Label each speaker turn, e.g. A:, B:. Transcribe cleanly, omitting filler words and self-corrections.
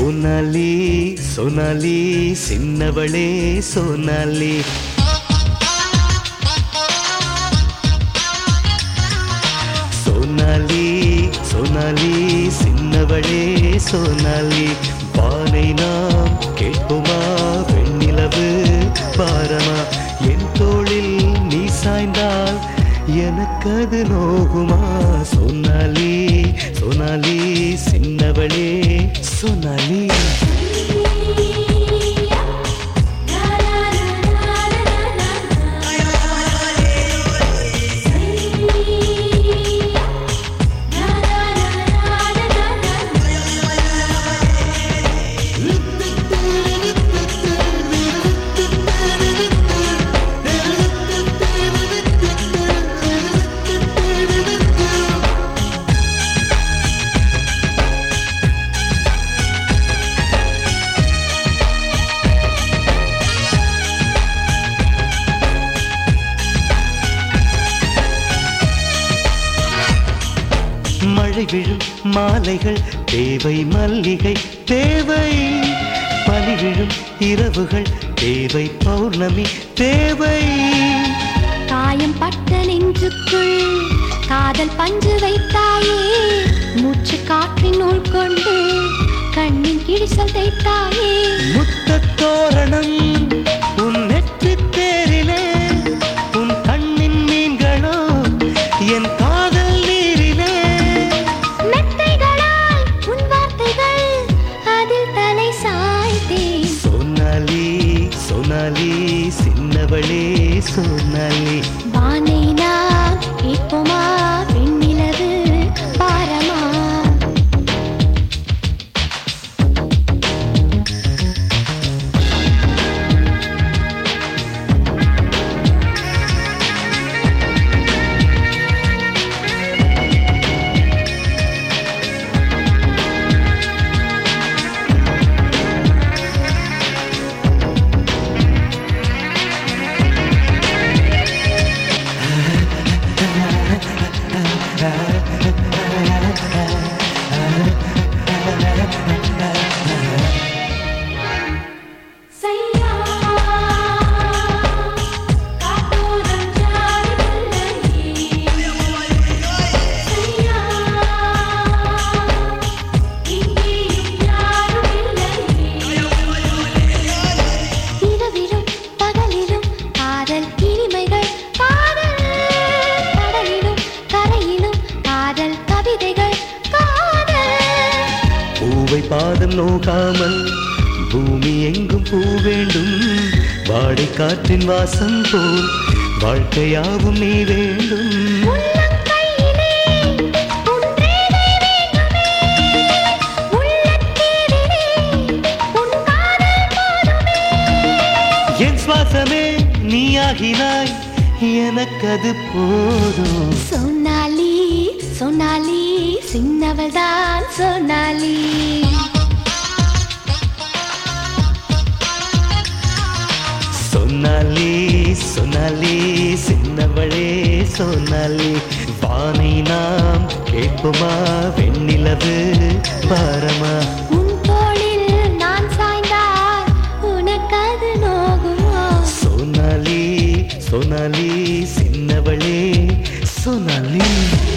A: சோனாலி சோனாலி சின்னவளே சோனாலி சோனாலி சோனாலி சின்னவளே சோனாலி வானை நாம் கேட்போமா வெண்ணிலவு பாரமா என் தோளில் நீ சாய்ந்தால் எனக்கு அது நோகுமா சோனாலி சோனாலி சின்னவளே சோனாலி மழை விழும் மாலைகள் தேவை மல்லிகை தேவை பனி விழும் இரவுகள் தேவை பௌர்ணமி தேவை
B: காயம் பட்ட நெஞ்சுக்குள் காதல் பஞ்சு வைத்தாயே மூச்சு காற்றின் நூல் கொண்டு கண்ணின் கிழிசல் தைத்தாயே
A: முத்தத் தோரணம் உன் நெற்றி தேரிலே உன் கண்ணின் மீன்களோ என் காதல் நீரிலே
B: மெத்தைகளால் உன் வார்த்தைகள் அதில் தலை சாய்த்தேன்
A: சோனாலி சோனாலி சின்னவளே சோனாலி
B: வானை நாம் கேட்போமா வெண்ணிலவு பாரமா
A: பூவை பாதம் நோகாமல் பூமி எங்கும் பூ வேண்டும் வாடை காற்றின் வாசம் போல் வாழ்க்கையாவும் நீ வேண்டும் என் சுவாசமே நீயாகினாய் எனக்கது போதும்
B: சோனாலி சோனாலி சின்னவள்தான் சோனாலி
A: சோனாலி சோனாலி சின்னவளே சோனாலி வானை நாம் கேட்போமா வெண்ணிலவு பாரமா
B: உன் தோளில் நான் சாய்ந்தால் உனக்கது நோகுமா
A: சோனாலி சோனாலி சின்னவளே சோனாலி